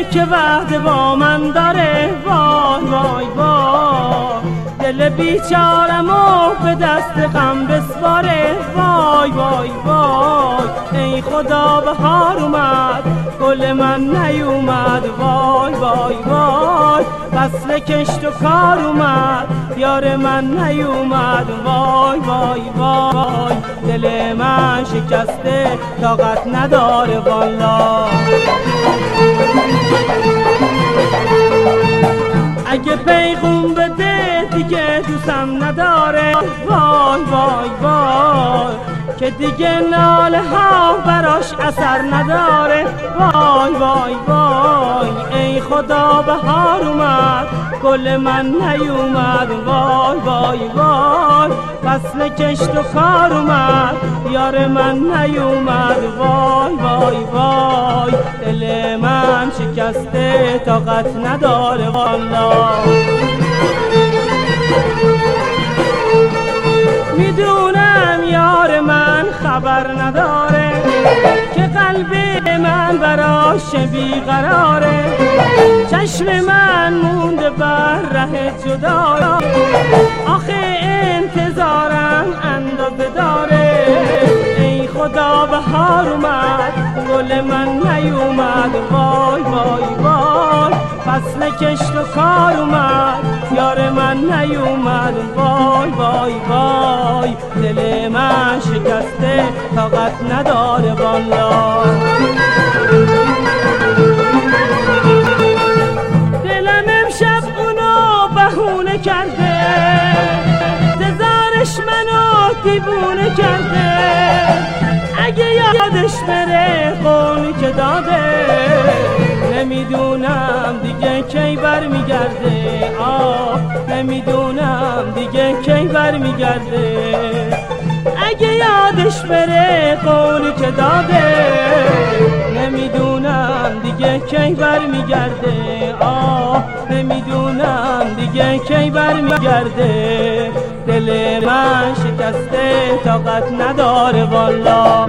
که وعده با من داره. وای وای وای دل بیچارمو به دست غم بسپاره. وای وای وای ای خدا بهار اومد گل من نیومد. وای وای وای فصل کشت و کار اومد یار من نیومد. وای وای وای دل من شکسته طاقت نداره والا. اگه پیغام بده دیگه دوستم نداره. وای وای وای که دیگه ناله ها براش اثر نداره. وای وای وای ای خدا بهار اومد گل من نیومد. وای وای وای فصل کشت و کار اومد یار من نیومد. وای وای وای دل من شکسته طاقت نداره والا. میدونم یار من خبر نداره که قلب من براش بیقراره. چشم من مونده بر ره جدا آخه انتظارم اندازه داره. ای خدا بهار اومد گل من نیومد. وای وای وای فصل کشت و کار اومد یار من نیومد. وای وای وای دل من شکسته طاقت نداره والا. دلم امشب اونو بهونه کرده انتظارش منو دیوونه کرده. اگه یادش بره قولی که داده نمیدونم دیگه کی برمیگرده. نمیدونم دیگه کی برمیگرده. اگه یادش بره قولی که داده نمیدونم دیگه کی برمیگرده. نمیدونم دیگه کی برمیگرده. دل من شکسته طاقت نداره والا.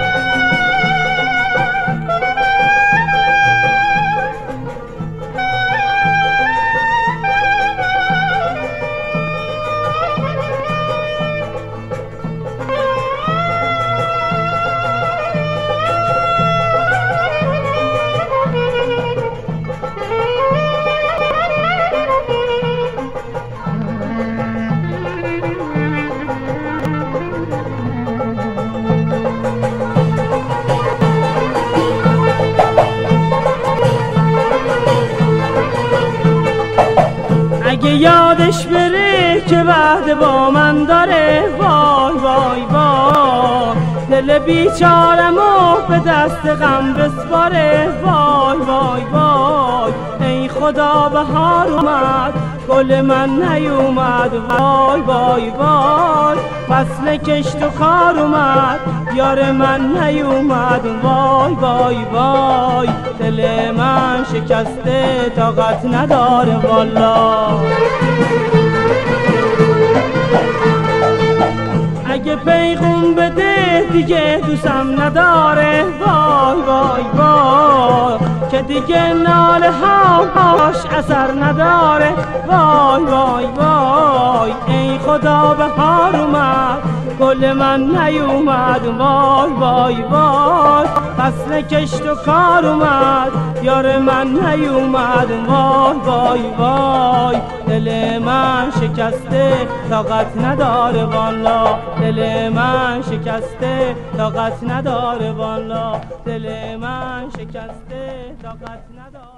اگه یادش بره که وعده با من داره. وای وای وای دل بیچارمو به دست غم بسپاره. وای وای وای ای خدا بهار اومد گل من نیومد. وای وای وای فصل کشت و کار اومد یار من نیومد. وای وای وای دل من شکسته طاقت نداره والا. اگه پیغام بده دیگه دوستم نداره. وای وای وای که دیگه ناله ها باش اثر نداره. وای وای وای ای خدا بهار اومد گل من نیومد. وای وای وای فصل کشت و کار اومد یار من نیومد. وای وای وای دل من شکسته طاقت نداره والا. دل من شکسته طاقت نداره والا. دل من شکسته طاقت نداره.